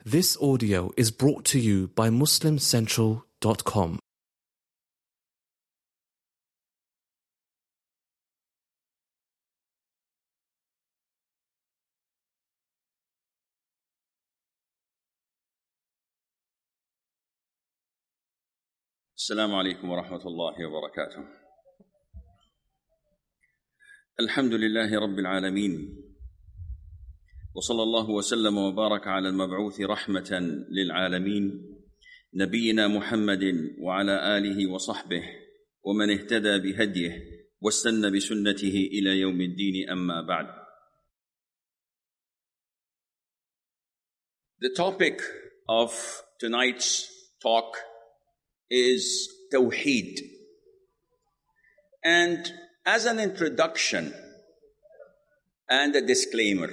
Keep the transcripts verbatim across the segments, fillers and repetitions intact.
This audio is brought to you by Muslim Central dot com. السلام عليكم ورحمة الله وبركاته. الحمد لله رب العالمين، وصلى الله وسلم وبارك على المبعوث رحمة للعالمين نبينا محمد وعلى آله وصحبه ومن اهتدى بهديه واستنى بسنته إلى يوم الدين، أما بعد. The topic of tonight's talk is Tawheed. And as an introduction and a disclaimer,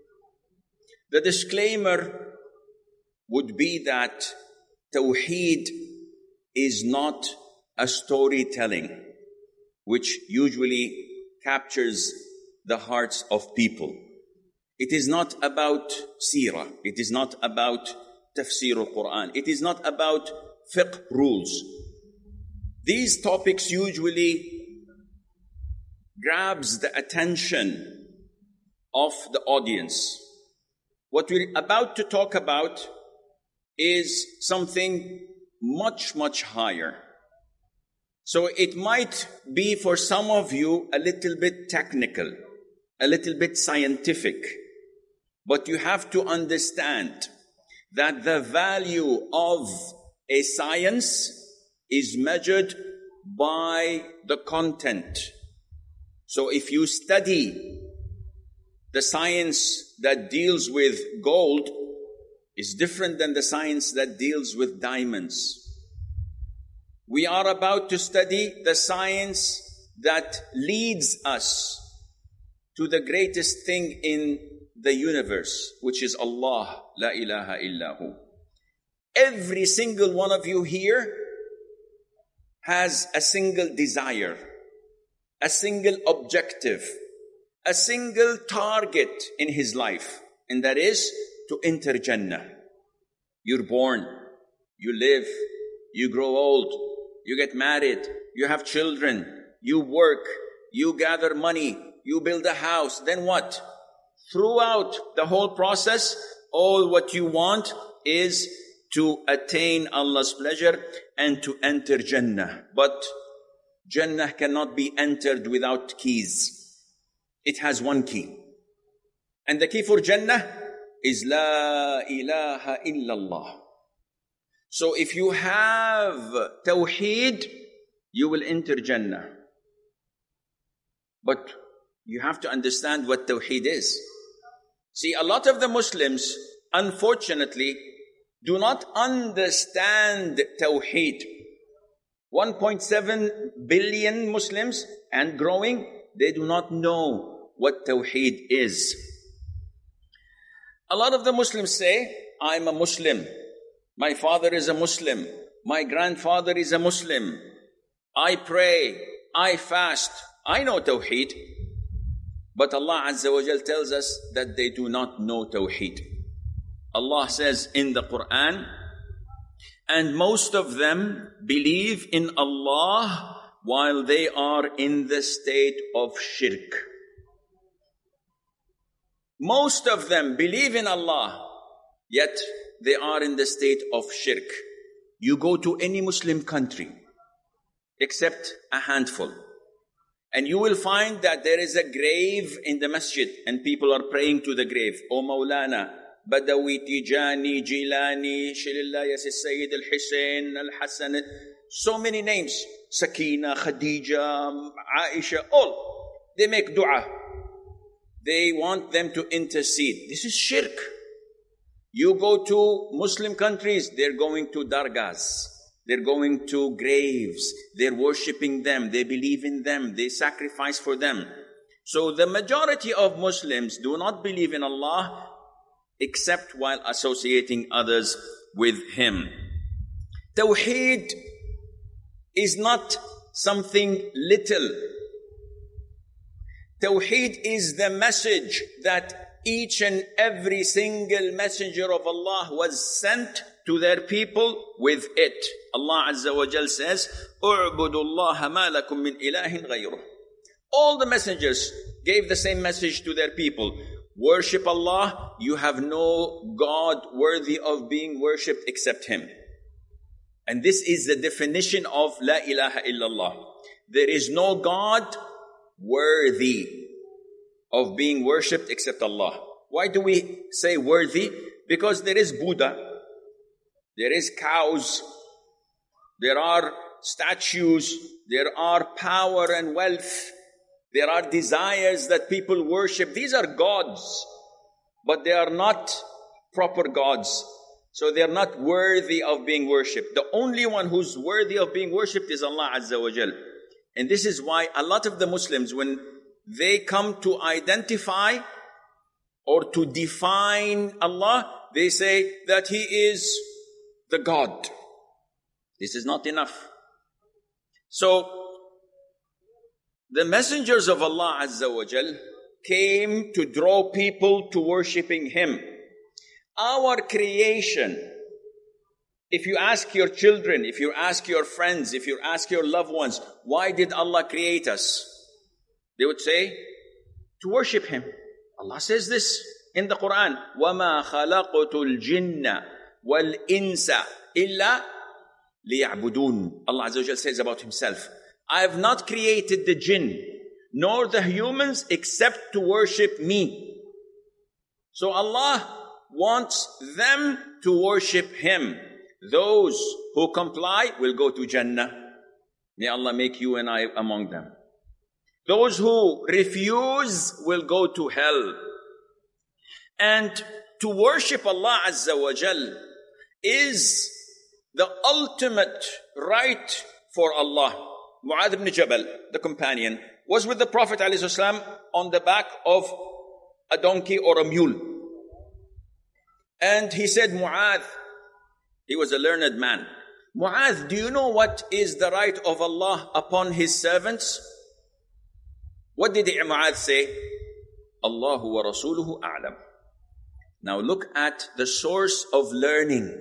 the disclaimer would be that Tawheed is not a storytelling which usually captures the hearts of people. It is not about seerah. It is not about tafsir al-Quran. It is not about fiqh rules. These topics usually grabs the attention of the audience. What we're about to talk about is something much, much higher. So it might be for some of you a little bit technical, a little bit scientific, but you have to understand that the value of a science is measured by the content. So if you study the science that deals with gold, is different than the science that deals with diamonds. We are about to study the science that leads us to the greatest thing in the universe, which is Allah, la ilaha illahu. Every single one of you here has a single desire, a single objective, a single target in his life, and that is to enter Jannah. You're born, you live, you grow old, you get married, you have children, you work, you gather money, you build a house, then what? Throughout the whole process, all what you want is to attain Allah's pleasure and to enter Jannah. But Jannah cannot be entered without keys. It has one key. And the key for Jannah is La ilaha illallah. So if you have Tawheed, you will enter Jannah. But you have to understand what Tawheed is. See, a lot of the Muslims, unfortunately, do not understand Tawheed. one point seven billion Muslims and growing, they do not know what Tawheed is. A lot of the Muslims say, I'm a Muslim. My father is a Muslim. My grandfather is a Muslim. I pray. I fast. I know Tawheed. But Allah Azza wa Jal tells us that they do not know Tawheed. Allah says in the Quran, and most of them believe in Allah while they are in the state of shirk. Most of them believe in Allah, yet they are in the state of shirk. You go to any Muslim country, except a handful, and you will find that there is a grave in the masjid, and people are praying to the grave. O Maulana, Badawi, Tijani, Jilani, Shilillah, Yasis Sayyid, Al-Hussein, Al-Hassan, so many names. Sakina, Khadija, Aisha, all. They make dua. They want them to intercede. This is shirk. You go to Muslim countries, they're going to dargahs. They're going to graves. They're worshipping them. They believe in them. They sacrifice for them. So the majority of Muslims do not believe in Allah except while associating others with Him. Tawheed is not something little. Tawheed is the message that each and every single messenger of Allah was sent to their people with it. Allah Azza wa Jal says, "U'budu Allah ma lakum min ilahin ghayruh." All the messengers gave the same message to their people. Worship Allah, you have no God worthy of being worshipped except Him. And this is the definition of La ilaha illallah. There is no God worthy of being worshipped except Allah. Why do we say worthy? Because there is Buddha, there is cows, there are statues, there are power and wealth, there are desires that people worship. These are gods, but they are not proper gods. So they are not worthy of being worshipped. The only one who's worthy of being worshipped is Allah Azza wa Jal. And this is why a lot of the Muslims, when they come to identify or to define Allah, they say that He is the God. This is not enough. So, the messengers of Allah Azza wa Jal came to draw people to worshipping Him. Our creation, if you ask your children, if you ask your friends, if you ask your loved ones, why did Allah create us? They would say, to worship Him. Allah says this in the Quran, وَمَا خَلَقْتُ الْجِنَّ وَالْإِنسَ إِلَّا لِيَعْبُدُونَ. Allah Azza wa Jal says about Himself, I have not created the jinn, nor the humans, except to worship me. So Allah wants them to worship Him. Those who comply will go to Jannah. May Allah make you and I among them. Those who refuse will go to hell. And to worship Allah Azza wa Jal is the ultimate right for Allah. Mu'adh ibn Jabal, the companion, was with the Prophet ﷺ on the back of a donkey or a mule. And he said, Mu'adh, he was a learned man. Mu'adh, do you know what is the right of Allah upon His servants? What did Mu'adh say? Allahu wa rasuluhu a'lam. Now look at the source of learning.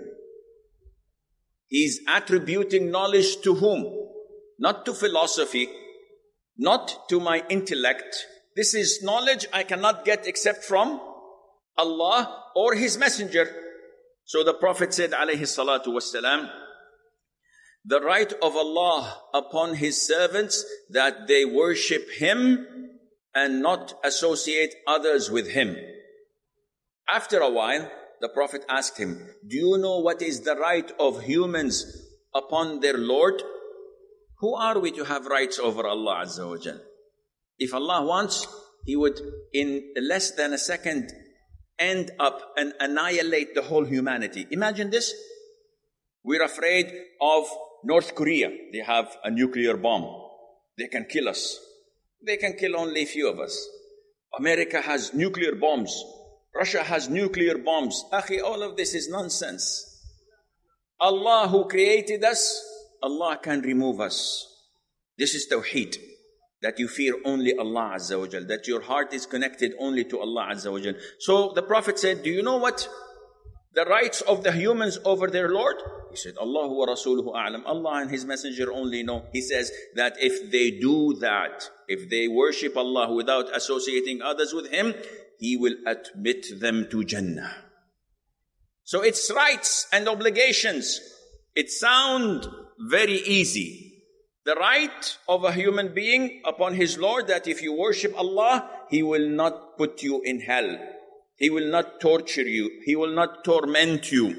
He's attributing knowledge to whom? Not to philosophy, not to my intellect. This is knowledge I cannot get except from Allah or His messenger. So the Prophet said, alayhi salatu wassalam, the right of Allah upon His servants that they worship Him and not associate others with Him. After a while, the Prophet asked him, do you know what is the right of humans upon their Lord? Who are we to have rights over Allah Azza wa Jal? If Allah wants, He would in less than a second end up and annihilate the whole humanity. Imagine this. We're afraid of North Korea. They have a nuclear bomb. They can kill us. They can kill only a few of us. America has nuclear bombs. Russia has nuclear bombs. Akhi, all of this is nonsense. Allah who created us, Allah can remove us. This is Tawheed. That you fear only Allah Azza wa Jal. That your heart is connected only to Allah Azza wa Jal. So the Prophet said, do you know what the rights of the humans over their Lord? He said, Allahu wa rasuluhu a'lam. Allah and His messenger only know. He says that if they do that, if they worship Allah without associating others with Him, He will admit them to Jannah. So it's rights and obligations. It sounds very easy. The right of a human being upon his Lord that if you worship Allah, He will not put you in hell. He will not torture you. He will not torment you.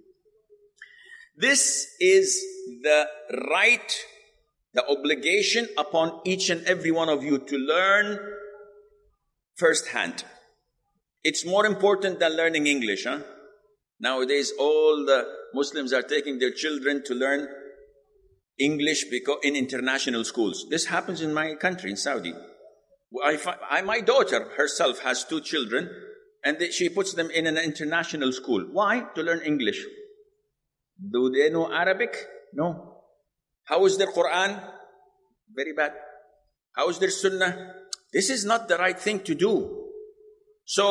This is the right, the obligation upon each and every one of you to learn firsthand. It's more important than learning English, huh? Nowadays, all the Muslims are taking their children to learn English because in international schools. This happens in my country, in Saudi. I, I, my daughter herself has two children, and they, she puts them in an international school. Why? To learn English. Do they know Arabic? No. How is their Quran? Very bad. How is their Sunnah? This is not the right thing to do. So,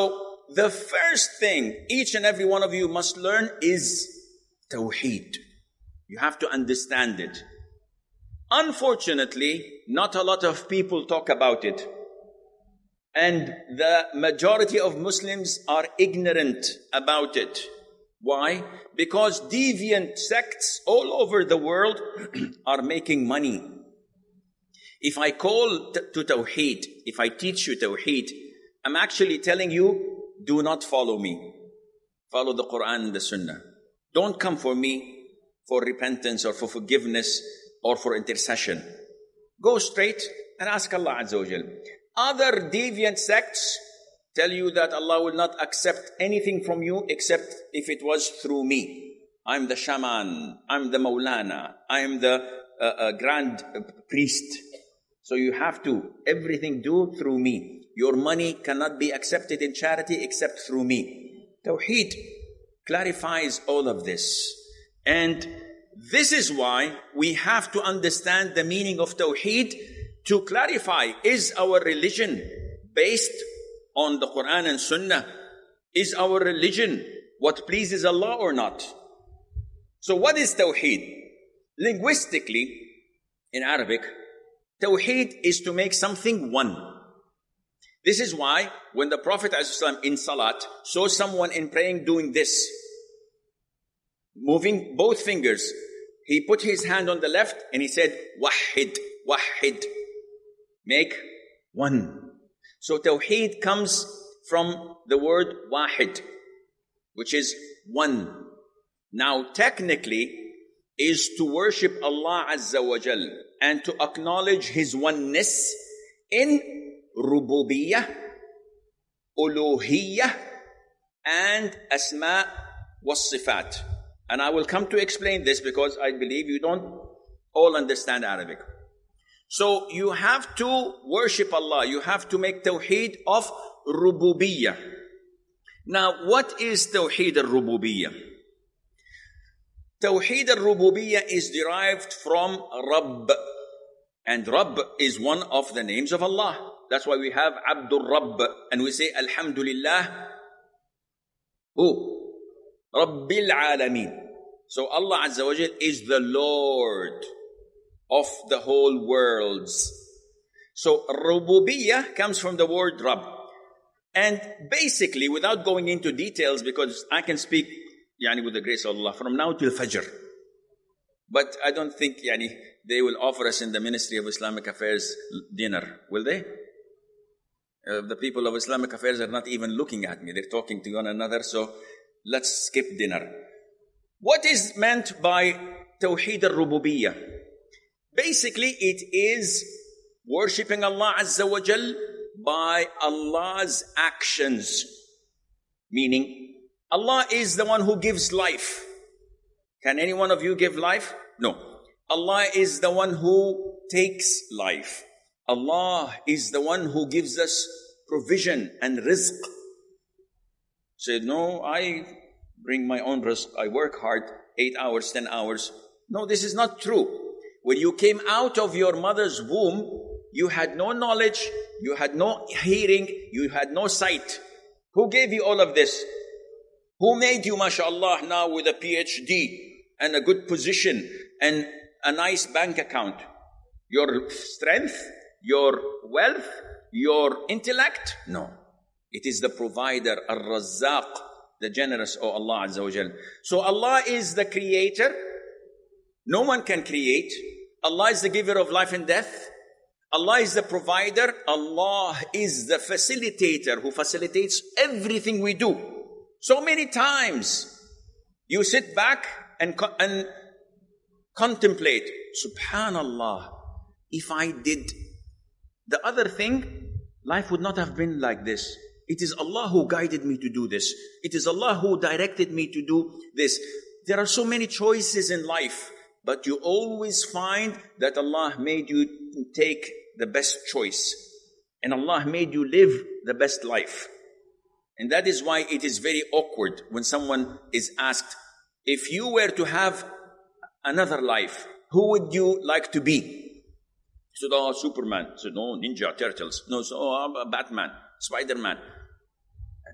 the first thing each and every one of you must learn is Tawheed. You have to understand it. Unfortunately, not a lot of people talk about it. And the majority of Muslims are ignorant about it. Why? Because deviant sects all over the world are making money. If I call t- to Tawheed, if I teach you Tawheed, I'm actually telling you, do not follow me. Follow the Quran and the Sunnah. Don't come for me for repentance or for forgiveness or for intercession. Go straight and ask Allah Azza wa Jal. Other deviant sects tell you that Allah will not accept anything from you except if it was through me. I'm the shaman, I'm the maulana, I'm the uh, uh, grand uh, priest. So you have to, everything do through me. Your money cannot be accepted in charity except through me. Tawheed clarifies all of this. And this is why we have to understand the meaning of Tawheed to clarify, is our religion based on the Quran and Sunnah? Is our religion what pleases Allah or not? So what is Tawheed? Linguistically, in Arabic, Tawheed is to make something one. This is why when the Prophet ﷺ in Salat saw someone in praying doing this, moving both fingers, he put his hand on the left and he said, Wahid, Wahid. Make one. So Tawheed comes from the word Wahid, which is one. Now technically is to worship Allah Azza wa Jal and to acknowledge His oneness in Rububiyyah, Uluhiyyah, and Asma was Sifat. And I will come to explain this because I believe you don't all understand Arabic. So you have to worship Allah. You have to make Tawheed of Rububiyyah. Now, what is Tawheed al-Rububiyyah? Tawheed al-Rububiyyah is derived from Rabb. And Rabb is one of the names of Allah. That's why we have Abdul Rabb. And we say, Alhamdulillah, who? Rabbil Alameen. So Allah Azza wa Jal is the Lord of the whole worlds. So Rububiyyah comes from the word Rabb. And basically, without going into details, because I can speak yani, with the grace of Allah from now till Fajr. But I don't think yani, they will offer us in the Ministry of Islamic Affairs dinner, will they? Uh, the people of Islamic Affairs are not even looking at me. They're talking to one another, so let's skip dinner. What is meant by Tawheed al-Rububiyyah? Basically, it is worshipping Allah Azza wa Jal by Allah's actions. Meaning, Allah is the one who gives life. Can any one of you give life? No. Allah is the one who takes life. Allah is the one who gives us provision and rizq. Say, no, I bring my own rizq. I work hard, eight hours, ten hours. No, this is not true. When you came out of your mother's womb, you had no knowledge, you had no hearing, you had no sight. Who gave you all of this? Who made you, mashallah, now with a P H D and a good position and a nice bank account? Your strength, your wealth, your intellect? No. It is the provider, Ar-Razzaq, the generous, oh Allah Azza wa Jal. So Allah is the creator. No one can create. Allah is the giver of life and death. Allah is the provider. Allah is the facilitator who facilitates everything we do. So many times you sit back and, co- and contemplate, Subhanallah, if I did the other thing, life would not have been like this. It is Allah who guided me to do this. It is Allah who directed me to do this. There are so many choices in life, but you always find that Allah made you take the best choice. And Allah made you live the best life. And that is why it is very awkward when someone is asked, if you were to have another life, who would you like to be? So, oh, Superman. So, no, Ninja Turtles. No, so, oh, Batman, Spider-Man.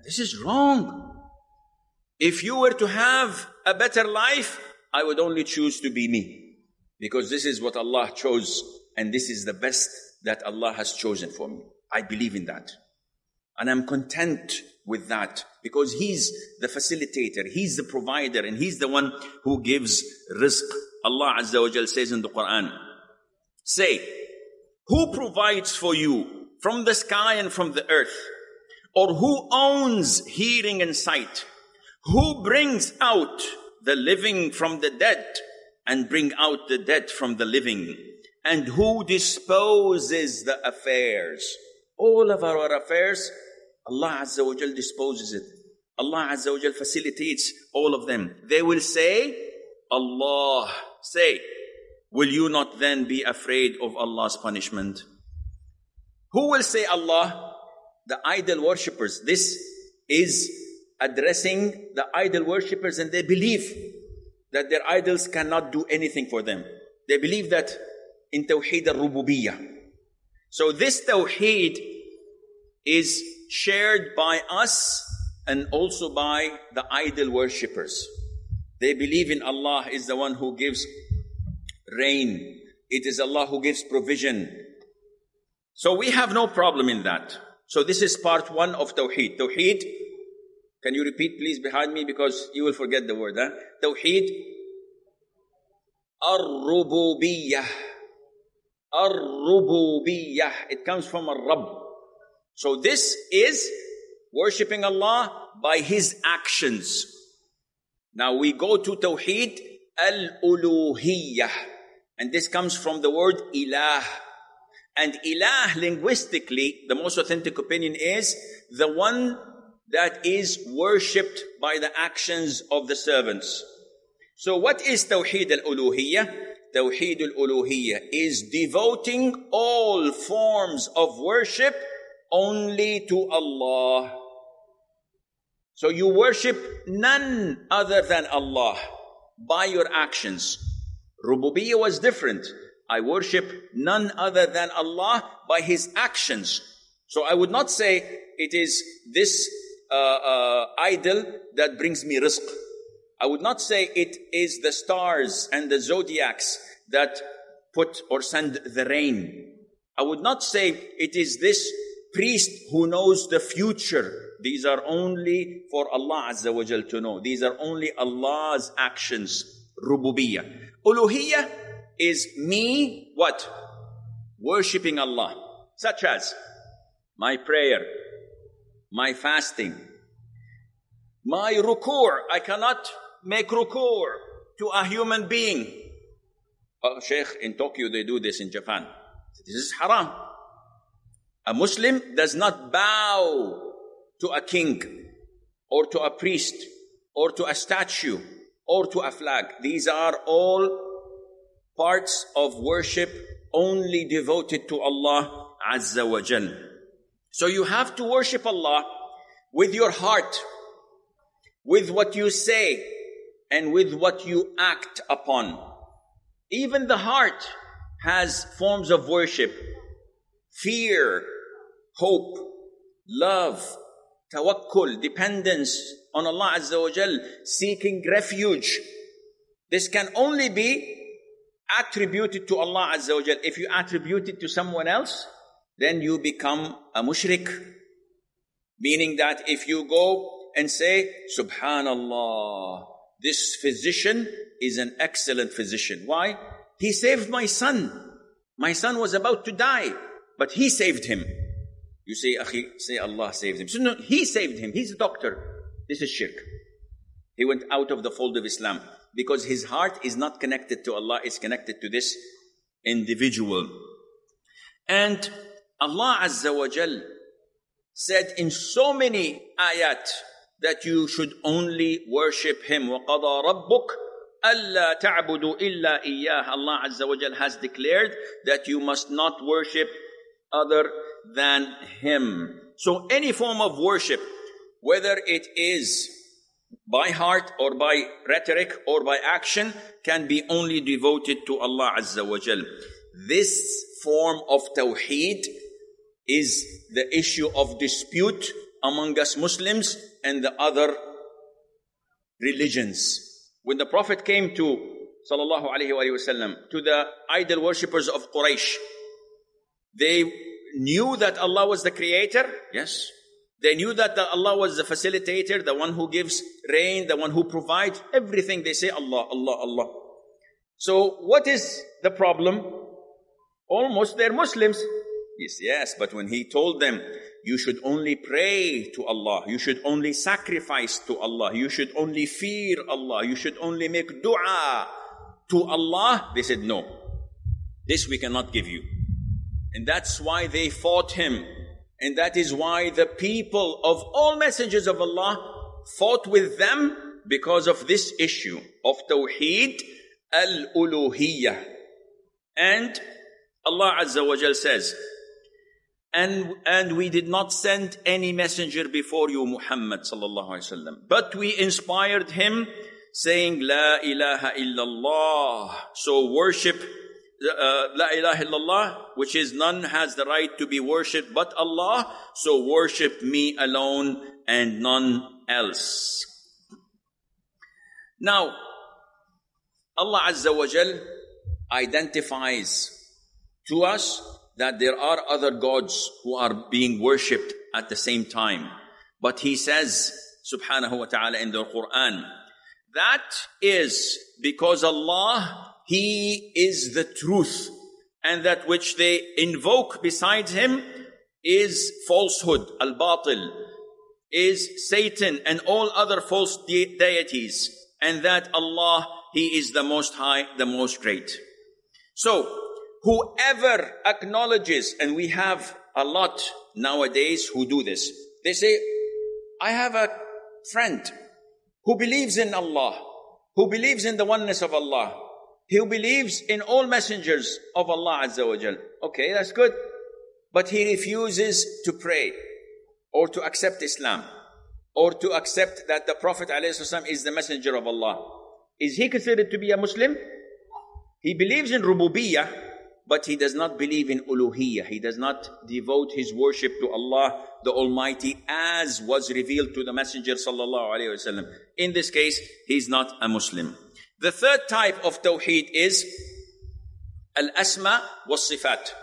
This is wrong. If you were to have a better life, I would only choose to be me. Because this is what Allah chose, and this is the best that Allah has chosen for me. I believe in that. And I'm content with that, because He's the facilitator, He's the provider, and He's the one who gives rizq. Allah Azza wa Jal says in the Quran, say, who provides for you from the sky and from the earth? Or who owns hearing and sight? Who brings out the living from the dead and bring out the dead from the living? And who disposes the affairs? All of our affairs, Allah Azza wa Jal disposes it. Allah Azza wa Jal facilitates all of them. They will say, Allah. Say, will you not then be afraid of Allah's punishment? Who will say Allah? The idol worshippers. This is addressing the idol worshippers, and they believe that their idols cannot do anything for them. They believe that in Tawheed al-Rububiyyah. So this Tawheed is shared by us and also by the idol worshippers. They believe in Allah is the one who gives rain. It is Allah who gives provision. So we have no problem in that. So this is part one of Tawheed. Tawheed, can you repeat please behind me, because you will forget the word. Huh? Tawheed Ar-Rububiyyah. Ar-Rububiyyah. It comes from Ar-Rabb. So this is worshipping Allah by His actions. Now we go to Tawheed Al-Uluhiyyah. And this comes from the word Ilah. And Ilah, linguistically, the most authentic opinion is the one that is worshipped by the actions of the servants. So what is Tawheed al-Uluhiyyah? Tawheed al-Uluhiyyah is devoting all forms of worship only to Allah. So you worship none other than Allah by your actions. Rububiyyah was different. I worship none other than Allah by His actions. So I would not say it is this uh, uh, idol that brings me rizq. I would not say it is the stars and the zodiacs that put or send the rain. I would not say it is this priest who knows the future. These are only for Allah Azza wa Jal to know. These are only Allah's actions. Rububiyyah. Uluhiyyah is me, what? Worshipping Allah. Such as my prayer, my fasting, my ruku'. I cannot make ruku' to a human being. Oh, Sheikh, in Tokyo they do this, in Japan. This is haram. A Muslim does not bow to a king or to a priest or to a statue or to a flag. These are all parts of worship only devoted to Allah Azza wa Jal. So you have to worship Allah with your heart, with what you say, and with what you act upon. Even the heart has forms of worship. Fear, hope, love, tawakkul, dependence on Allah Azza wa Jal, seeking refuge. This can only be attributed to Allah Azza wa Jal. If you attribute it to someone else, then you become a mushrik. Meaning that if you go and say, Subhanallah, this physician is an excellent physician. Why? He saved my son. My son was about to die, but he saved him. You say, Akhi, say Allah saved him. So no, he saved him. He's a doctor. This is shirk. He went out of the fold of Islam because his heart is not connected to Allah, it's connected to this individual. And Allah Azza wa Jal said in so many ayat that you should only worship Him. وَقَضَى رَبُّكَ أَلَّا تَعْبُدُوا إِلَّا إِيَّاهُ. Allah Azza wa Jal has declared that you must not worship other than Him. So any form of worship, whether it is by heart or by rhetoric or by action, can be only devoted to Allah Azza wa Jal. This form of Tawheed is the issue of dispute among us Muslims and the other religions. When the Prophet came to sallallahu alaihi wasallam to the idol worshippers of Quraysh, they knew that Allah was the creator. Yes. They knew that the Allah was the facilitator, the one who gives rain, the one who provides everything. They say Allah, Allah, Allah. So what is the problem? Almost they're Muslims. Yes, yes, but when he told them, you should only pray to Allah, you should only sacrifice to Allah, you should only fear Allah, you should only make dua to Allah, they said, no, this we cannot give you. And that's why they fought him. And that is why the people of all messengers of Allah fought with them, because of this issue of Tawheed al-Uluhiyyah. And Allah Azza wa Jal says, and, and we did not send any messenger before you, Muhammad sallallahu alaihi wasallam, but we inspired him saying, La ilaha illallah. So worship Uh, La ilaha illallah, which is none has the right to be worshipped but Allah, so worship me alone and none else. Now, Allah Azza wa Jal identifies to us that there are other gods who are being worshipped at the same time. But He says, subhanahu wa ta'ala in the Quran, that is because Allah, He is the truth, and that which they invoke besides Him is falsehood, al-batil, is Satan and all other false de- deities, and that Allah, He is the most high, the most great. So, whoever acknowledges, and we have a lot nowadays who do this, they say, I have a friend who believes in Allah, who believes in the oneness of Allah, who believes in all messengers of Allah Azza wa Jal. Okay, that's good. But he refuses to pray, or to accept Islam, or to accept that the Prophet ﷺ is the messenger of Allah. Is he considered to be a Muslim? He believes in rububiyyah, but he does not believe in uluhiyyah. He does not devote his worship to Allah the Almighty as was revealed to the Messenger sallallahu alaihi wasallam. In this case, he's not a Muslim. The third type of tawheed is al-asma was-sifat.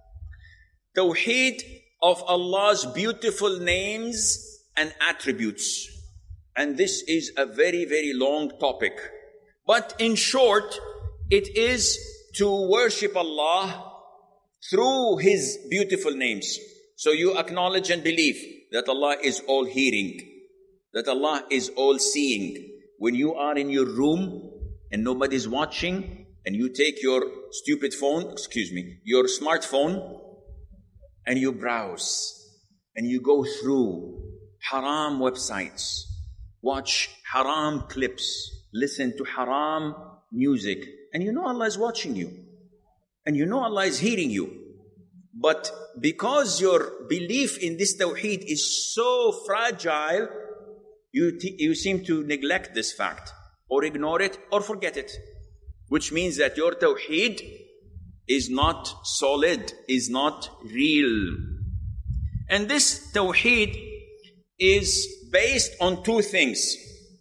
Tawheed of Allah's beautiful names and attributes. And this is a very, very long topic. But in short, it is to worship Allah through His beautiful names. So you acknowledge and believe that Allah is all hearing, that Allah is all seeing. When you are in your room and nobody's watching, and you take your stupid phone, excuse me, your smartphone, and you browse, and you go through haram websites, watch haram clips, listen to haram music, and you know Allah is watching you, and you know Allah is hearing you. But because your belief in this tawheed is so fragile, you, t- you seem to neglect this fact, or ignore it, or forget it. Which means that your tawheed is not solid, is not real. And this tawheed is based on two things.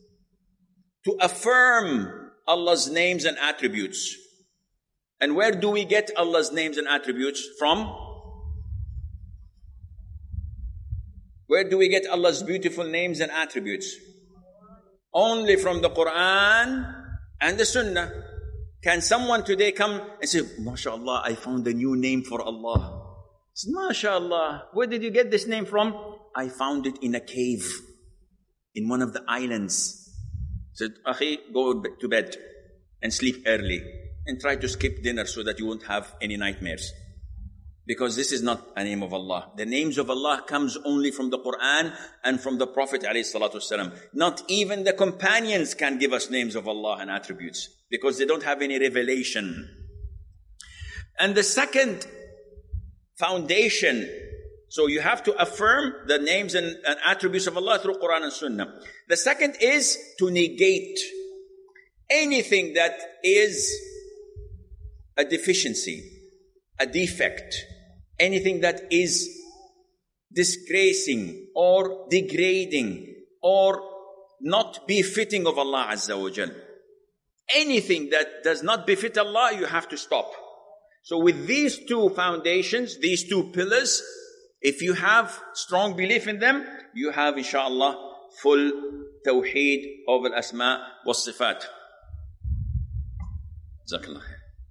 To affirm Allah's names and attributes. And where do we get Allah's names and attributes from? Where do we get Allah's beautiful names and attributes? Only from the Quran and the Sunnah. Can someone today come and say, MashaAllah, I found a new name for Allah. Say, MashaAllah, where did you get this name from? I found it in a cave, in one of the islands. Said, Akhi, go to bed and sleep early and try to skip dinner so that you won't have any nightmares. Because this is not a name of Allah. The names of Allah comes only from the Quran and from the Prophet ﷺ. Not even the companions can give us names of Allah and attributes, because they don't have any revelation. And the second foundation, so you have to affirm the names and, and attributes of Allah through Quran and Sunnah. The second is to negate anything that is a deficiency, a defect, anything that is disgracing or degrading or not befitting of Allah Azza wa Jal. Anything that does not befit Allah, you have to stop. So with these two foundations, these two pillars, if you have strong belief in them, you have inshallah full tawheed of al-asma wa sifat. Jazakallah.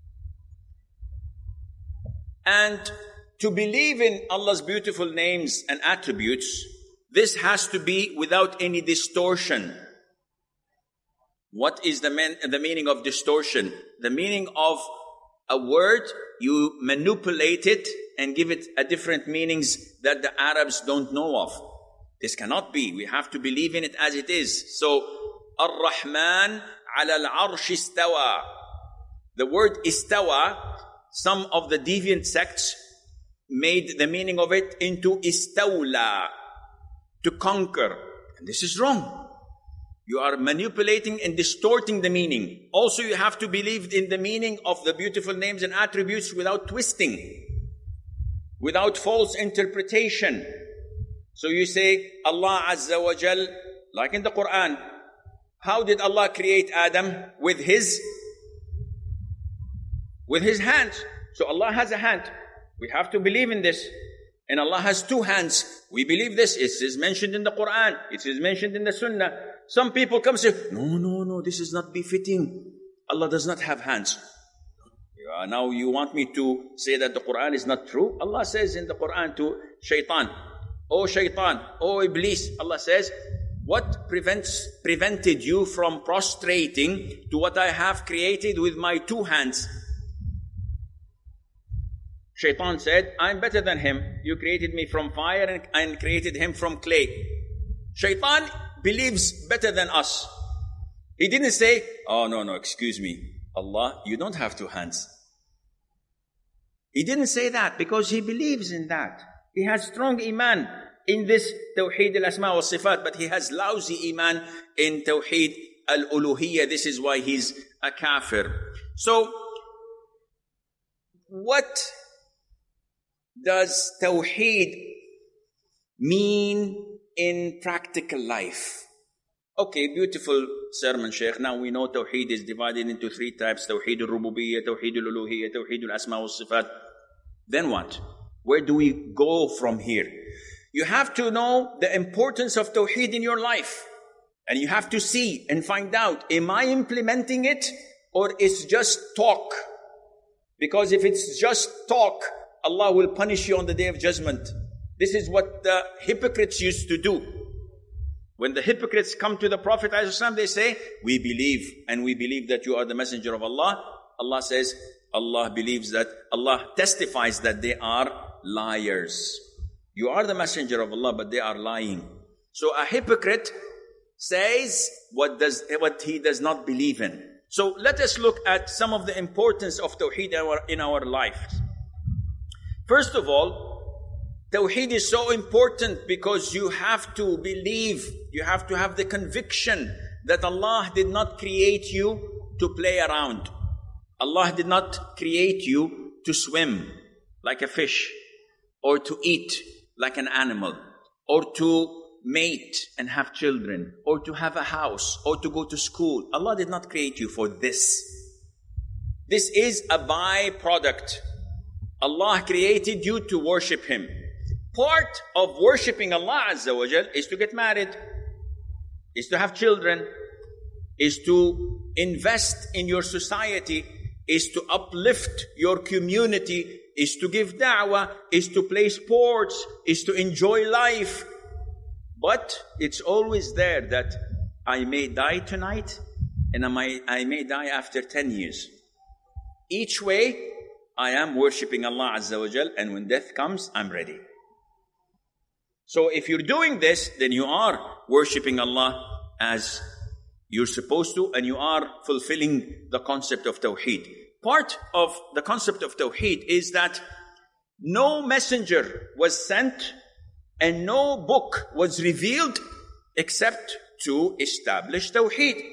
And to believe in Allah's beautiful names and attributes, this has to be without any distortion. What is the, man, the meaning of distortion? The meaning of a word, you manipulate it and give it a different meanings that the Arabs don't know of. This cannot be. We have to believe in it as it is. So, Ar-Rahman ala al-Arsh istawa. The word istawa, some of the deviant sects made the meaning of it into istawla, to conquer. And this is wrong. You are manipulating and distorting the meaning. Also, you have to believe in the meaning of the beautiful names and attributes without twisting, without false interpretation. So you say, Allah Azza wa Jal, like in the Quran, how did Allah create Adam? With his, with his hands. So Allah has a hand. We have to believe in this. And Allah has two hands. We believe this. It is mentioned in the Quran. It is mentioned in the Sunnah. Some people come and say, no, no, no, this is not befitting. Allah does not have hands. Yeah, now you want me to say that the Quran is not true? Allah says in the Quran to Shaitan, Oh Shaitan, oh Iblis, Allah says, what prevents, prevented you from prostrating to what I have created with my two hands? Shaitan said, I'm better than him. You created me from fire and, and created him from clay. Shaitan believes better than us. He didn't say, oh no, no, excuse me. Allah, you don't have two hands. He didn't say that because he believes in that. He has strong iman in this Tawheed al-Asma wa Sifat, but he has lousy iman in Tawheed al-Uluhiyya. This is why he's a kafir. So, what does Tawheed mean in practical life? Okay, beautiful sermon, Sheikh. Now we know Tawheed is divided into three types. Tawheed al-Rububiyyah, Tawheed al-Uluhiyyah, Tawheed al-Asma wa Sifat. Then what? Where do we go from here? You have to know the importance of Tawheed in your life. And you have to see and find out, am I implementing it or it's just talk? Because if it's just talk, Allah will punish you on the Day of Judgment. This is what the hypocrites used to do. When the hypocrites come to the Prophet ﷺ, they say, we believe and we believe that you are the messenger of Allah. Allah says, Allah believes that, Allah testifies that they are liars. You are the messenger of Allah, but they are lying. So a hypocrite says what does what he does not believe in. So let us look at some of the importance of Tawheed in our, in our life. First of all, Tawheed is so important because you have to believe, you have to have the conviction that Allah did not create you to play around. Allah did not create you to swim like a fish, or to eat like an animal, or to mate and have children, or to have a house, or to go to school. Allah did not create you for this. This is a byproduct. Allah created you to worship Him. Part of worshipping Allah Azza wa Jal is to get married, is to have children, is to invest in your society, is to uplift your community, is to give da'wah, is to play sports, is to enjoy life. But it's always there that I may die tonight and I may, I may die after ten years. Each way, I am worshipping Allah Azza wa Jal, and when death comes, I'm ready. So if you're doing this, then you are worshipping Allah as you're supposed to, and you are fulfilling the concept of Tawheed. Part of the concept of Tawheed is that no messenger was sent and no book was revealed except to establish Tawheed.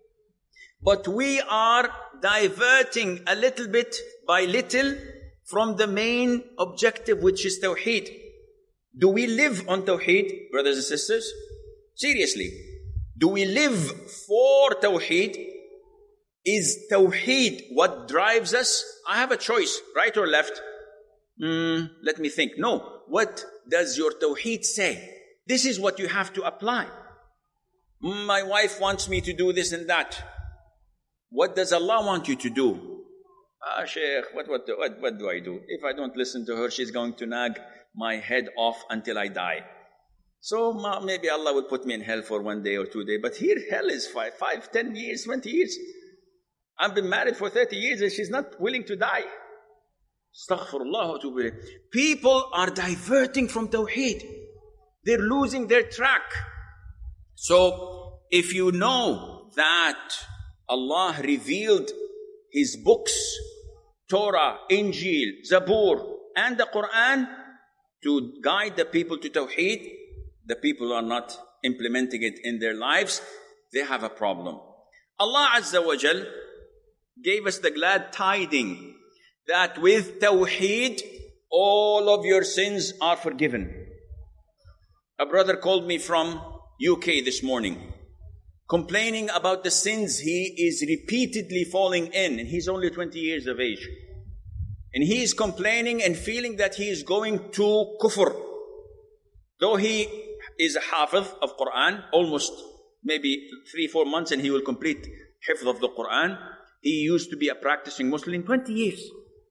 But we are diverting a little bit by little from the main objective, which is Tawheed. Do we live on Tawheed, brothers and sisters? Seriously. Do we live for Tawheed? Is Tawheed what drives us? I have a choice, right or left? Mm, let me think. No. What does your Tawheed say? This is what you have to apply. My wife wants me to do this and that. What does Allah want you to do? Ah, Shaykh, what, what, what, what do I do? If I don't listen to her, she's going to nag my head off until I die. So maybe Allah will put me in hell for one day or two days. But here, hell is five, five, ten years, twenty years. I've been married for thirty years and she's not willing to die. Astaghfirullah wa atubu ilayh. People are diverting from Tawheed. They're losing their track. So, if you know that Allah revealed His books, Torah, Injil, Zabur, and the Quran to guide the people to Tawheed, the people are not implementing it in their lives, they have a problem. Allah Azza wa Jal gave us the glad tiding that with Tawheed, all of your sins are forgiven. A brother called me from U K this morning, complaining about the sins he is repeatedly falling in, and he's only twenty years of age. And he is complaining and feeling that he is going to kufr. Though he is a hafiz of Quran, almost maybe three, four months and he will complete hifz of the Quran. He used to be a practicing Muslim twenty years.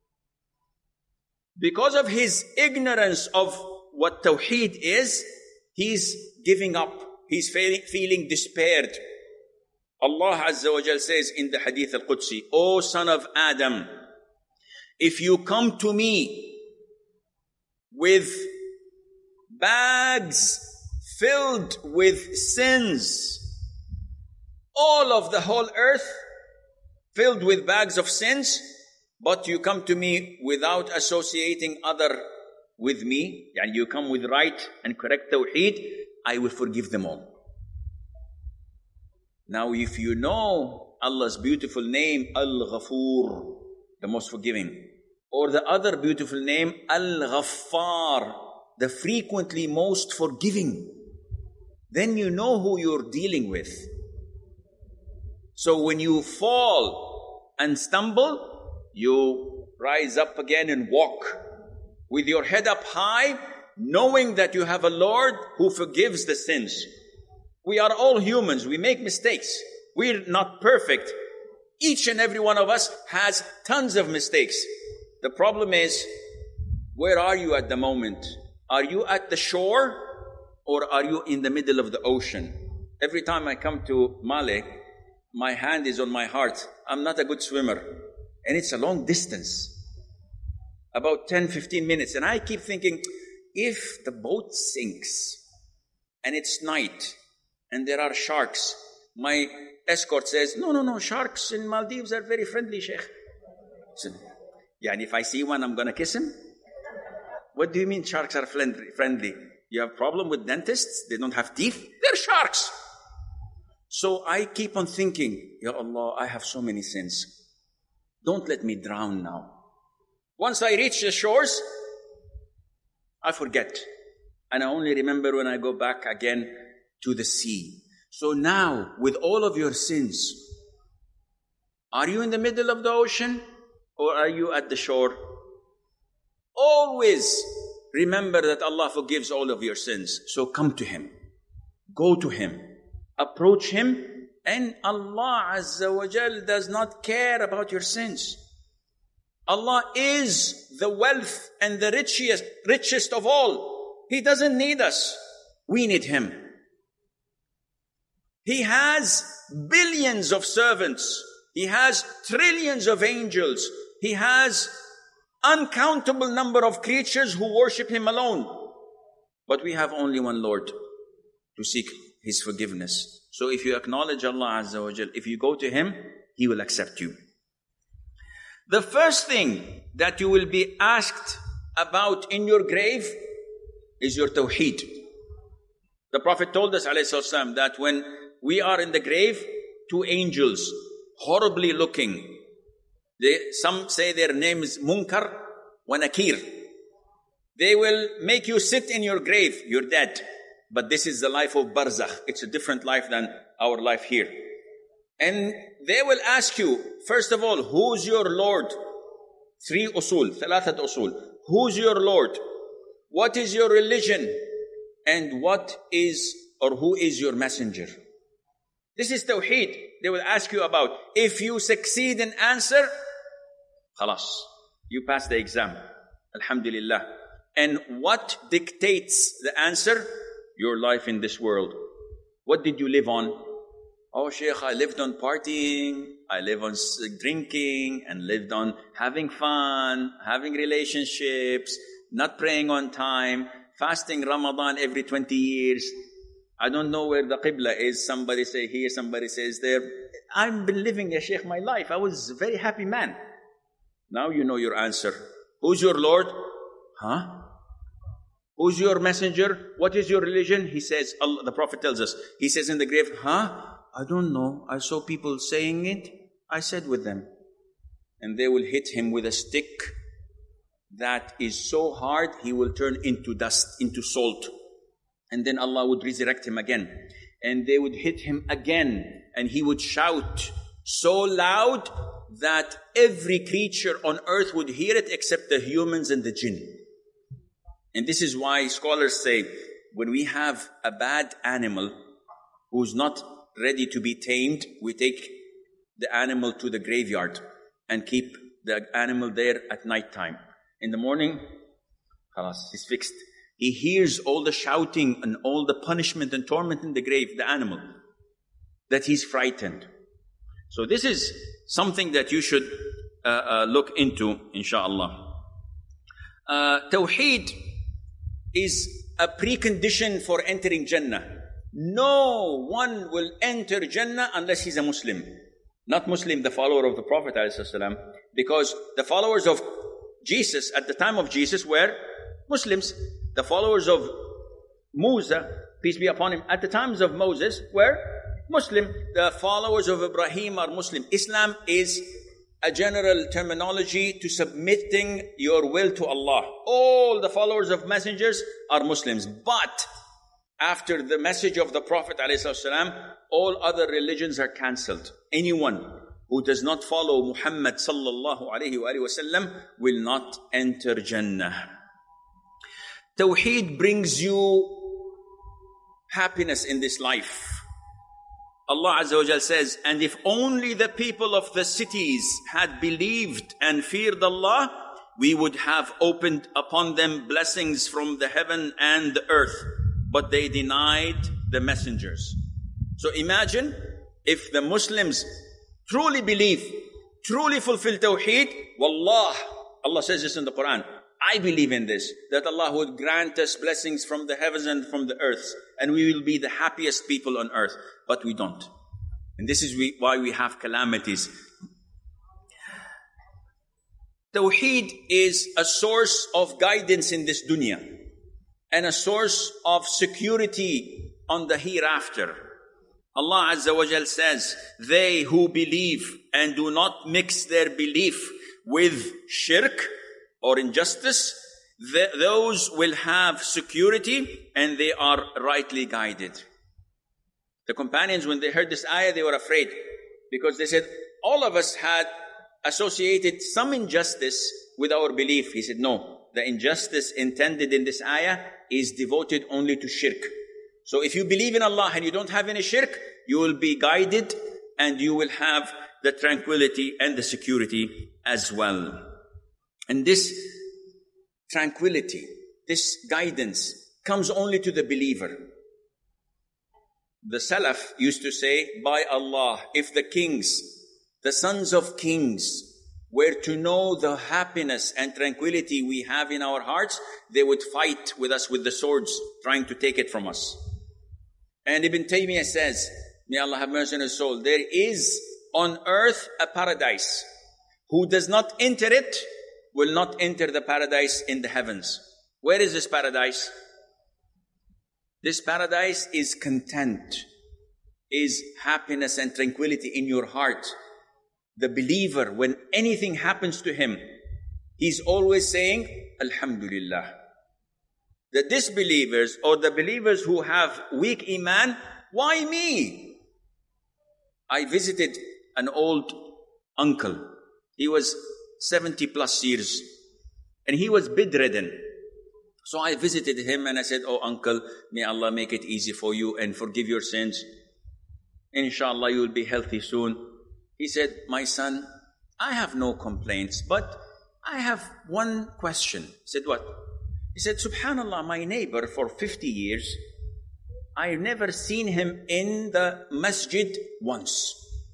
Because of his ignorance of what Tawheed is, he's giving up. He's feeling, feeling despaired. Allah Azza wa Jal says in the Hadith al-Qudsi, O son of Adam, if you come to me with bags filled with sins, all of the whole earth filled with bags of sins, but you come to me without associating other with me, and you come with right and correct Tawheed, I will forgive them all. Now if you know Allah's beautiful name, Al-Ghafoor, the most forgiving, or the other beautiful name, Al-Ghaffar, the frequently most forgiving, then you know who you're dealing with. So when you fall and stumble, you rise up again and walk with your head up high, knowing that you have a Lord who forgives the sins. We are all humans. We make mistakes. We're not perfect. Each and every one of us has tons of mistakes. The problem is, where are you at the moment? Are you at the shore or are you in the middle of the ocean? Every time I come to Male, my hand is on my heart. I'm not a good swimmer. And it's a long distance. About ten, fifteen minutes. And I keep thinking, if the boat sinks and it's night and there are sharks, my escort says, no, no, no, sharks in Maldives are very friendly, Sheikh. So, yeah, and if I see one, I'm going to kiss him? What do you mean sharks are friendly? You have a problem with dentists? They don't have teeth? They're sharks. So I keep on thinking, Ya Allah, I have so many sins. Don't let me drown now. Once I reach the shores, I forget. And I only remember when I go back again to the sea. So now, with all of your sins, are you in the middle of the ocean or are you at the shore? Always remember that Allah forgives all of your sins. So come to Him. Go to Him. Approach Him. And Allah Azza wa Jal does not care about your sins. Allah is the wealth and the richest, richest of all. He doesn't need us. We need Him. He has billions of servants. He has trillions of angels. He has uncountable number of creatures who worship Him alone. But we have only one Lord to seek His forgiveness. So if you acknowledge Allah Azza wa Jal, if you go to Him, He will accept you. The first thing that you will be asked about in your grave is your Tawheed. The Prophet told us, alayhi salam, that when we are in the grave, two angels, horribly looking, they, some say their name is Munkar wa Nakir. They will make you sit in your grave. You're dead. But this is the life of barzakh. It's a different life than our life here. And they will ask you, first of all, who's your Lord? Three usul, thalathat usul. Who's your Lord? What is your religion? And what is or who is your messenger? This is tawheed. They will ask you about. If you succeed in answer, khalas, you pass the exam. Alhamdulillah. And what dictates the answer? Your life in this world. What did you live on? Oh, Shaykh, I lived on partying, I lived on drinking, and lived on having fun, having relationships, not praying on time, fasting Ramadan every twenty years. I don't know where the Qibla is. Somebody say here, somebody says there. I've been living, ya Shaykh, my life. I was a very happy man. Now you know your answer. Who's your Lord? Huh? Who's your messenger? What is your religion? He says, Allah, the Prophet tells us, he says in the grave, huh? I don't know. I saw people saying it. I said with them. And they will hit him with a stick that is so hard, he will turn into dust, into salt. And then Allah would resurrect him again. And they would hit him again. And he would shout so loud that every creature on earth would hear it except the humans and the jinn. And this is why scholars say, when we have a bad animal who's not ready to be tamed, we take the animal to the graveyard and keep the animal there at night time. In the morning, khalas, he's fixed. He hears all the shouting and all the punishment and torment in the grave, the animal, that he's frightened. So this is something that you should uh, uh, look into, inshallah. Uh, Tawheed is a precondition for entering Jannah. No one will enter Jannah unless he's a Muslim. Not Muslim, the follower of the Prophet ﷺ, because the followers of Jesus at the time of Jesus were Muslims. The followers of Musa, peace be upon him, at the times of Moses were Muslim. The followers of Ibrahim are Muslim. Islam is a general terminology to submitting your will to Allah. All the followers of messengers are Muslims. But after the message of the Prophet ﷺ, all other religions are cancelled. Anyone who does not follow Muhammad sallallahu alayhi wa sallam will not enter Jannah. Tawheed brings you happiness in this life. Allah Azza wa Jal says, and if only the people of the cities had believed and feared Allah, we would have opened upon them blessings from the heaven and the earth. But they denied the messengers. So imagine if the Muslims truly believe, truly fulfill Tawheed, Wallah, Allah says this in the Quran, I believe in this, that Allah would grant us blessings from the heavens and from the earth, and we will be the happiest people on earth. But we don't. And this is we, why we have calamities. Tawheed is a source of guidance in this dunya, and a source of security on the hereafter. Allah Azza wa Jal says, they who believe and do not mix their belief with shirk or injustice, th- those will have security and they are rightly guided. The companions, when they heard this ayah, they were afraid, because they said, all of us had associated some injustice with our belief. He said, no, the injustice intended in this ayah is devoted only to shirk. So if you believe in Allah and you don't have any shirk, you will be guided and you will have the tranquility and the security as well. And this tranquility, this guidance comes only to the believer. The Salaf used to say, by Allah, if the kings, the sons of kings, were to know the happiness and tranquility we have in our hearts, they would fight with us with the swords, trying to take it from us. And Ibn Taymiyyah says, may Allah have mercy on his soul, there is on earth a paradise. Who does not enter it will not enter the paradise in the heavens. Where is this paradise? This paradise is content, is happiness and tranquility in your heart. The believer, when anything happens to him, he's always saying, Alhamdulillah. The disbelievers or the believers who have weak iman, why me? I visited an old uncle. He was seventy plus years and he was bedridden. So I visited him and I said, oh uncle, may Allah make it easy for you and forgive your sins. Inshallah, you will be healthy soon. He said, my son, I have no complaints, but I have one question. I said, what? He said, subhanallah, my neighbor for fifty years, I've never seen him in the masjid once.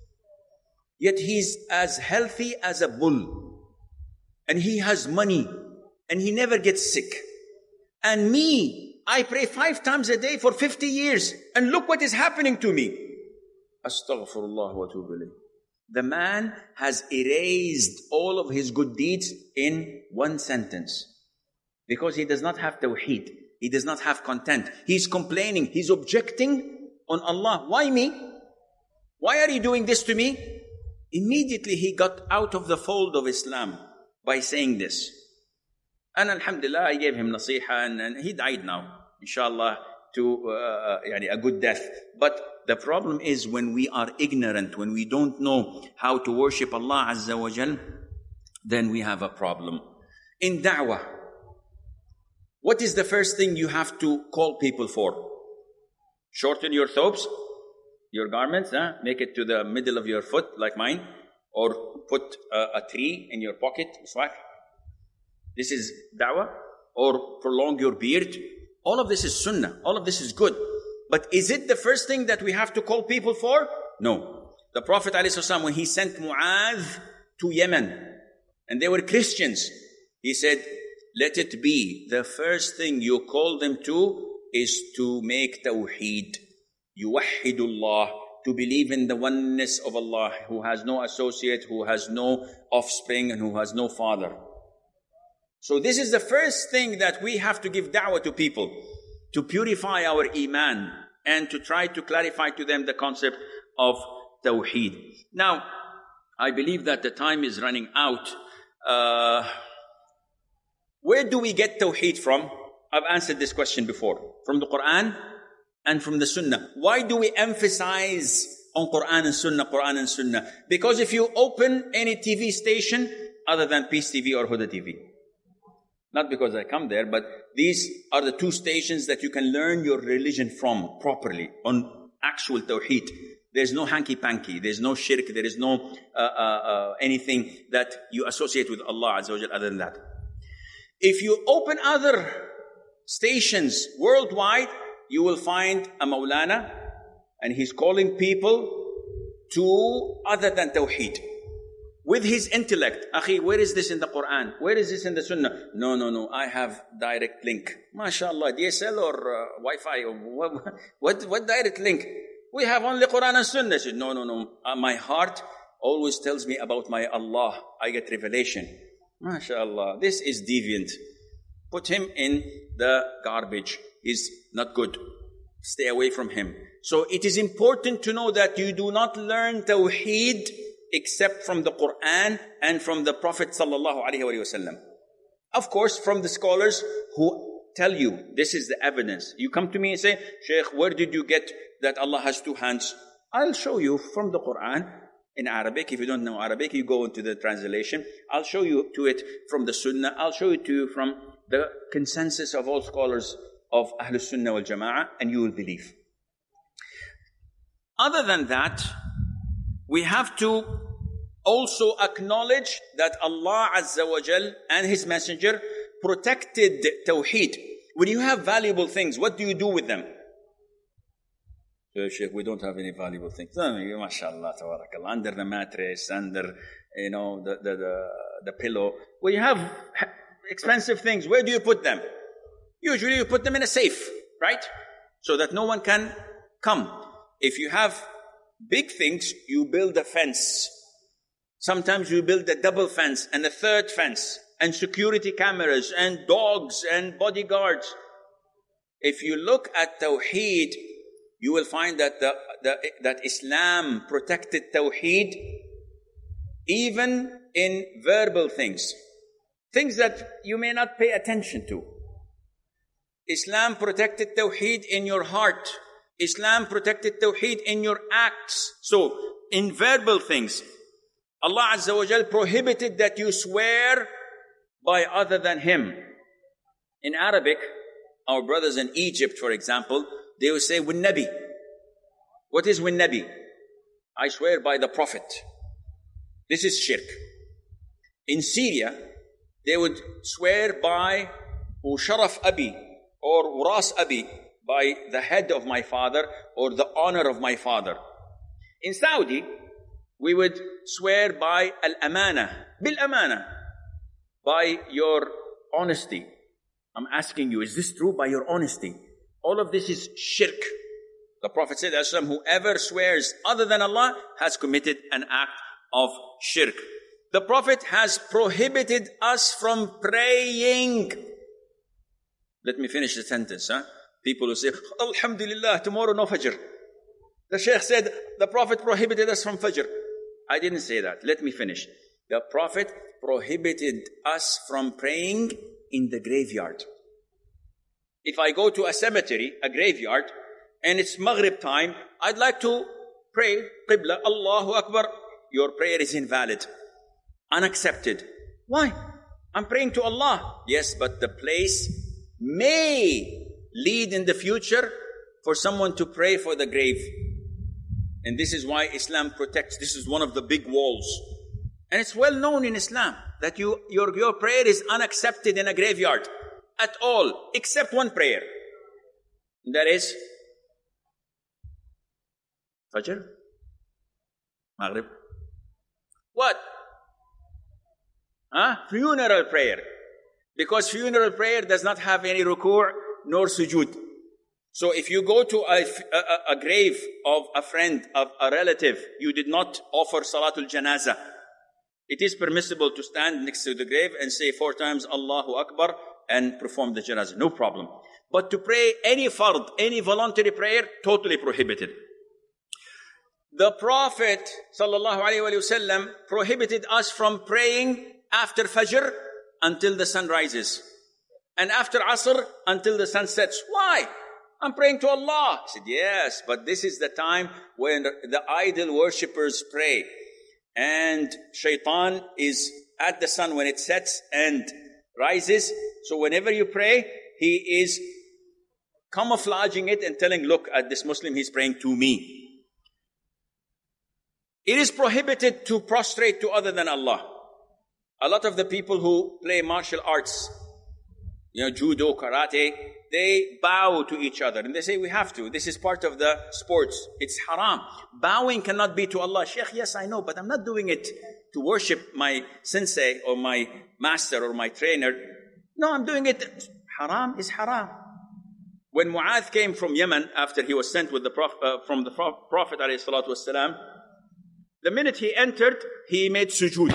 Yet he's as healthy as a bull. And he has money. And he never gets sick. And me, I pray five times a day for fifty years. And look what is happening to me. Astaghfirullah wa atubu ilayh. The man has erased all of his good deeds in one sentence. Because he does not have tawheed. He does not have content. He's complaining. He's objecting on Allah. Why me? Why are you doing this to me? Immediately he got out of the fold of Islam by saying this. And alhamdulillah, I gave him nasiha and, and he died now. Inshallah, to uh, yani a good death. But the problem is when we are ignorant, when we don't know how to worship Allah Azza wa Jal, then we have a problem. In da'wah, what is the first thing you have to call people for? Shorten your thobes, your garments, huh? Make it to the middle of your foot like mine, or put a, a tree in your pocket, swag. This is da'wah, or prolong your beard. All of this is sunnah, all of this is good. But is it the first thing that we have to call people for? No. The Prophet ﷺ, when he sent Mu'adh to Yemen, and they were Christians, he said, let it be the first thing you call them to is to make tawheed. Yuwahhidullah, to believe in the oneness of Allah, who has no associate, who has no offspring, and who has no father. So this is the first thing that we have to give da'wah to people, to purify our iman, and to try to clarify to them the concept of tawheed. Now, I believe that the time is running out. Uh, Where do we get tawheed from? I've answered this question before. From the Quran and from the Sunnah. Why do we emphasize on Quran and Sunnah, Quran and Sunnah? Because if you open any T V station other than Peace T V or Huda T V, not because I come there, but these are the two stations that you can learn your religion from properly on actual tawheed. There's no hanky-panky, there's no shirk, there is no uh, uh, uh, anything that you associate with Allah Azza wa Jal other than that. If you open other stations worldwide, you will find a Maulana and he's calling people to other than Tawheed. With his intellect. Akhi, where is this in the Quran? Where is this in the Sunnah? No, no, no, I have direct link. MashaAllah, D S L or uh, Wi-Fi? Or what, what, what direct link? We have only Quran and Sunnah. I said, no, no, no. Uh, my heart always tells me about my Allah. I get revelation. MashaAllah, this is deviant. Put him in the garbage. He's not good. Stay away from him. So it is important to know that you do not learn Tawheed except from the Quran and from the Prophet sallallahu alaihi wasallam. Of course, from the scholars who tell you this is the evidence. You come to me and say, Shaykh, where did you get that Allah has two hands? I'll show you from the Quran. In Arabic, if you don't know Arabic, you go into the translation. I'll show you to it from the Sunnah. I'll show it to you from the consensus of all scholars of Ahlul Sunnah wal Jama'ah, and you will believe. Other than that, we have to also acknowledge that Allah Azza wa Jal and His Messenger protected Tawheed. When you have valuable things, what do you do with them? So, Sheikh, we don't have any valuable things. No, mashallah, tabarakallah, under the mattress, under, you know, the, the, the, the pillow. When you have expensive things, where do you put them? Usually you put them in a safe, right? So that no one can come. If you have big things, you build a fence. Sometimes you build a double fence and a third fence and security cameras and dogs and bodyguards. If you look at Tawheed, you will find that the, the, that Islam protected Tawheed even in verbal things. Things that you may not pay attention to. Islam protected Tawheed in your heart. Islam protected Tawheed in your acts. So, in verbal things, Allah Azza wa Jal prohibited that you swear by other than Him. In Arabic, our brothers in Egypt, for example, they will say, Win Nabi. What is Win Nabi? I swear by the Prophet. This is shirk. In Syria, they would swear by Usharaf Abi or Uras Abi, by the head of my father or the honor of my father. In Saudi, we would swear by Al-Amana, Bil-Amana, by your honesty. I'm asking you, is this true? By your honesty. All of this is shirk. The Prophet said, whoever swears other than Allah has committed an act of shirk. The Prophet has prohibited us from praying. Let me finish the sentence. Huh? People who say, Alhamdulillah, tomorrow no Fajr. The Shaykh said, the Prophet prohibited us from Fajr. I didn't say that. Let me finish. The Prophet prohibited us from praying in the graveyard. If I go to a cemetery, a graveyard, and it's Maghrib time, I'd like to pray, Qibla, Allahu Akbar. Your prayer is invalid, unaccepted. Why? I'm praying to Allah. Yes, but the place may lead in the future for someone to pray for the grave. And this is why Islam protects. This is one of the big walls. And it's well known in Islam that you, your, your prayer is unaccepted in a graveyard at all, except one prayer. And that is Fajr? Maghrib? What? Huh? Funeral prayer. Because funeral prayer does not have any ruku' nor sujood. So if you go to a, a, a grave of a friend, of a relative, you did not offer Salatul Janazah. It is permissible to stand next to the grave and say four times Allahu Akbar and perform the Janazah. No problem. But to pray any fard, any voluntary prayer, totally prohibited. The Prophet sallallahu alaihi wasallam prohibited us from praying after Fajr until the sun rises, and after Asr until the sun sets. Why? I'm praying to Allah. He said, yes, but this is the time when the idol worshippers pray, and Shaitan is at the sun when it sets and rises. So whenever you pray, he is camouflaging it and telling, look at this Muslim, he's praying to me. It is prohibited to prostrate to other than Allah. A lot of the people who play martial arts, you know, judo, karate, they bow to each other. And they say, we have to. This is part of the sports. It's haram. Bowing cannot be to Allah. Sheikh, yes, I know, but I'm not doing it to worship my sensei or my master or my trainer. No, I'm doing it. Haram is haram. When Mu'adh came from Yemen after he was sent with the Prophet, uh, from the Prophet alayhi salatu wasalam, the minute he entered, he made sujood.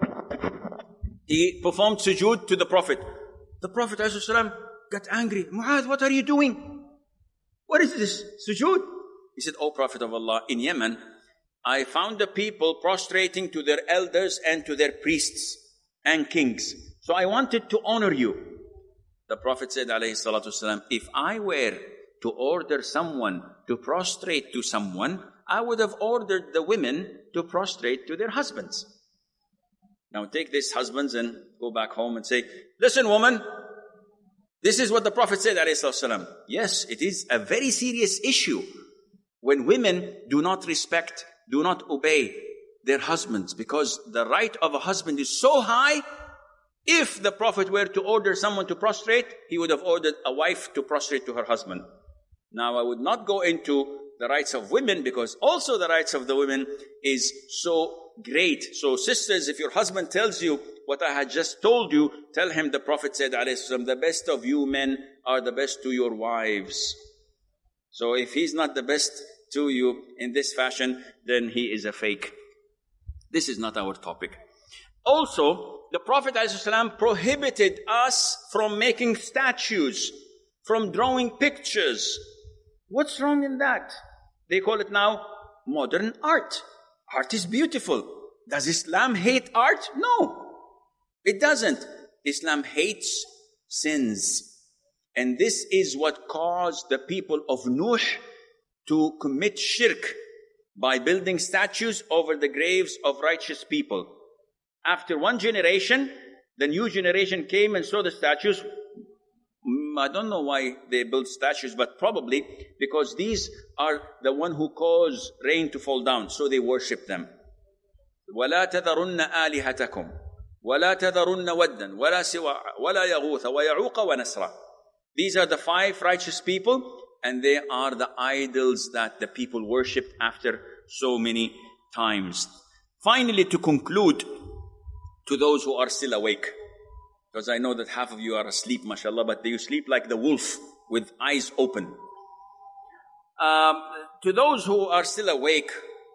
He performed sujood to the Prophet. The Prophet ﷺ got angry. Mu'adh, what are you doing? What is this? Sujood? He said, oh Prophet of Allah, in Yemen, I found the people prostrating to their elders and to their priests and kings. So I wanted to honor you. The Prophet said, alayhi salatu wasalam, if I were to order someone to prostrate to someone, I would have ordered the women to prostrate to their husbands. Now take these husbands and go back home and say, listen woman, this is what the Prophet said, alayhi salatu wasalam. Yes, it is a very serious issue when women do not respect, do not obey their husbands, because the right of a husband is so high. If the Prophet were to order someone to prostrate, he would have ordered a wife to prostrate to her husband. Now I would not go into the rights of women, because also the rights of the women is so great. So sisters, if your husband tells you what I had just told you, tell him the Prophet said, alayhi salam, the best of you men are the best to your wives. So if he's not the best to you in this fashion, then he is a fake. This is not our topic. Also, the Prophet ﷺ prohibited us from making statues, from drawing pictures. What's wrong in that? They call it now modern art. Art is beautiful. Does Islam hate art? No, it doesn't. Islam hates sins. And this is what caused the people of Nuh to commit shirk by building statues over the graves of righteous people. After one generation, the new generation came and saw the statues. I don't know why they built statues, but probably because these are the one who cause rain to fall down, so they worship them. وَلَا تَذَرُنَّ آلِهَتَكُمْ وَلَا تَذَرُنَّ وَدًّا وَلَا سِوَاعًا وَلَا يَغُوثَ وَيَعُوقَ وَنَسْرًا. These are the five righteous people, and they are the idols that the people worshipped after so many times. Finally, to conclude, to those who are still awake, because I know that half of you are asleep, mashallah, but you sleep like the wolf with eyes open. Um, to those who are still awake,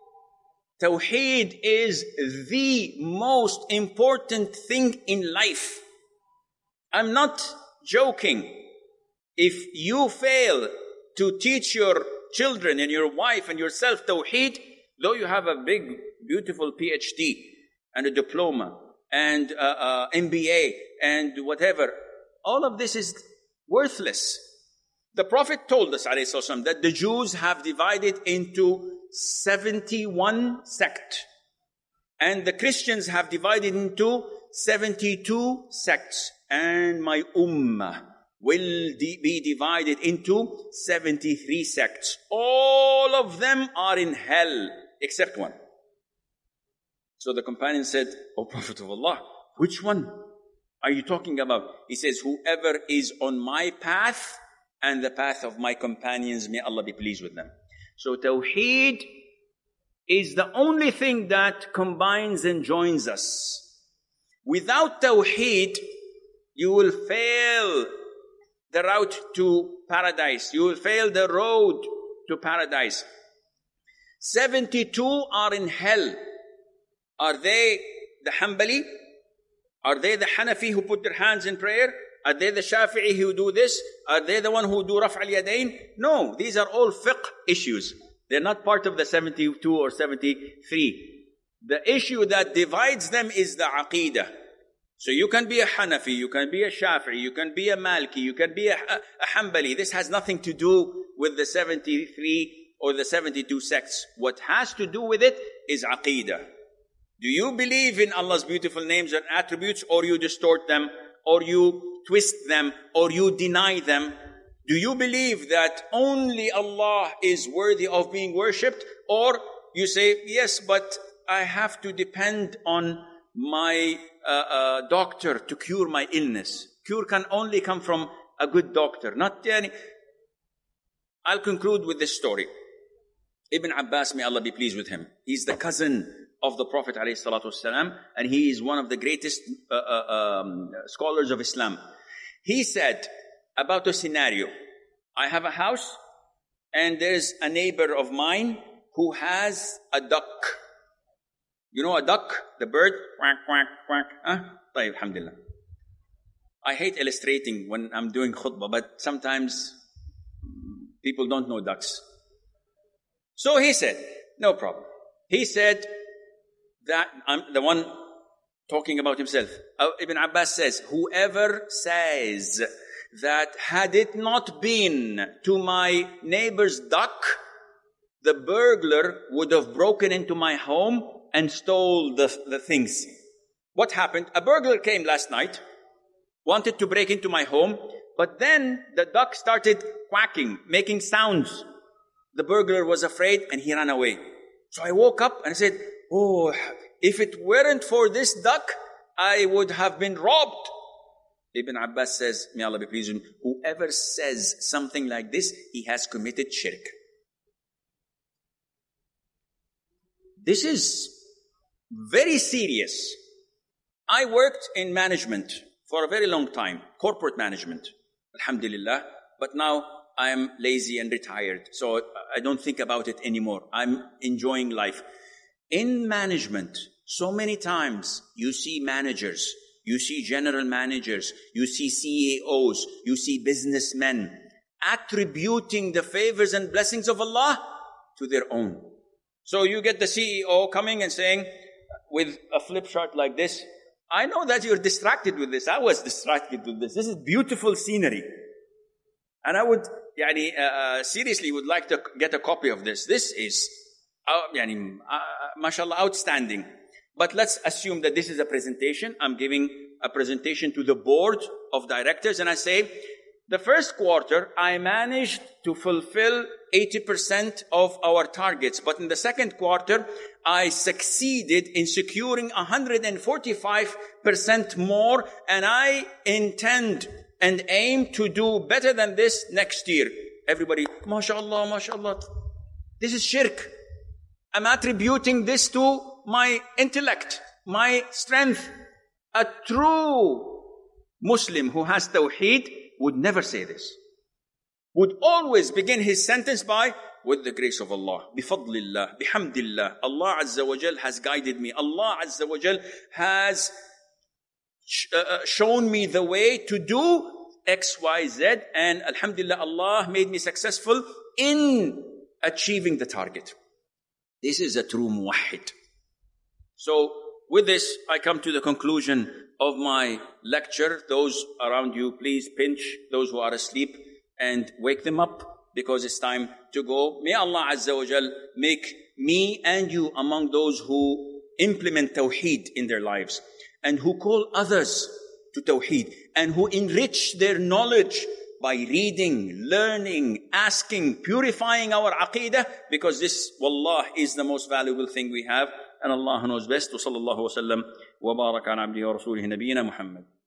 Tawheed is the most important thing in life. I'm not joking. If you fail to teach your children and your wife and yourself Tawheed, though you have a big, beautiful P H D and a diploma and uh, uh, M B A and whatever, all of this is worthless. The Prophet told us, alayhi salam, that the Jews have divided into seventy-one sects, and the Christians have divided into seventy-two sects, and my ummah will de- be divided into seventy-three sects. All of them are in hell except one. So the companion said, "O Prophet of Allah, which one are you talking about?" He says, "Whoever is on my path and the path of my companions, may Allah be pleased with them." So Tawheed is the only thing that combines and joins us. Without Tawheed, you will fail the route to paradise. You will fail the road to paradise. seventy-two are in hell. Are they the Hanbali? Are they the Hanafi who put their hands in prayer? Are they the Shafi'i who do this? Are they the one who do Raf' al-Yadayn? No, these are all fiqh issues. They're not part of the seventy-two or seventy-three. The issue that divides them is the Aqidah. So you can be a Hanafi, you can be a Shafi'i, you can be a Maliki, you can be a, a, a Hanbali. This has nothing to do with the seventy-three or the seventy-two sects. What has to do with it is Aqidah. Do you believe in Allah's beautiful names and attributes, or you distort them, or you twist them, or you deny them? Do you believe that only Allah is worthy of being worshipped? Or you say, yes, but I have to depend on my uh, uh, doctor to cure my illness. Cure can only come from a good doctor, not any. I'll conclude with this story. Ibn Abbas, may Allah be pleased with him. He's the cousin of the Prophet ﷺ, and he is one of the greatest uh, uh, um, scholars of Islam. He said about a scenario: I have a house, and there's a neighbor of mine who has a duck. You know a duck, the bird? Quack, quack, quack. Huh? Tayyib, alhamdulillah. I hate illustrating when I'm doing khutbah, but sometimes people don't know ducks. So he said, no problem. He said that, I'm the one talking about himself. Ibn Abbas says, whoever says that had it not been to my neighbor's duck, the burglar would have broken into my home and stole the, the things. What happened? A burglar came last night, wanted to break into my home, but then the duck started quacking, making sounds. The burglar was afraid and he ran away. So I woke up and I said, oh, if it weren't for this duck, I would have been robbed. Ibn Abbas says, may Allah be pleased with him, whoever says something like this, he has committed shirk. This is very serious. I worked in management for a very long time, corporate management, alhamdulillah, but now I am lazy and retired, so I don't think about it anymore. I'm enjoying life. In management, so many times you see managers, you see general managers, you see C E Os, you see businessmen attributing the favors and blessings of Allah to their own. So you get the C E O coming and saying, with a flip chart like this, I know that you're distracted with this. I was distracted with this. This is beautiful scenery. And I would, yani, uh, seriously would like to get a copy of this. This is, uh, yani, uh, mashallah, outstanding. But let's assume that this is a presentation. I'm giving a presentation to the board of directors, and I say, the first quarter, I managed to fulfill eighty percent of our targets. But in the second quarter, I succeeded in securing one hundred forty-five percent more, and I intend and aim to do better than this next year. Everybody, mashallah, mashallah. This is shirk. I'm attributing this to my intellect, my strength. A true Muslim who has tawheed would never say this. Would always begin his sentence by, with the grace of Allah, bifadlillah, bihamdillah, Allah Azza wa Jal has guided me. Allah Azza wa Jal has sh- uh, shown me the way to do X, Y, Z, and alhamdulillah, Allah made me successful in achieving the target. This is a true muwahhid. So, with this, I come to the conclusion of my lecture. Those around you, please pinch those who are asleep and wake them up, because it's time to go. May Allah Azza wa Jal make me and you among those who implement Tawheed in their lives, and who call others to Tawheed, and who enrich their knowledge by reading, learning, asking, purifying our Aqidah, because this, wallah, is the most valuable thing we have. And Allah knows best. Wa sallallahu wa sallam wa baraka ala abdihi wa rasulihi nabiyina Muhammad.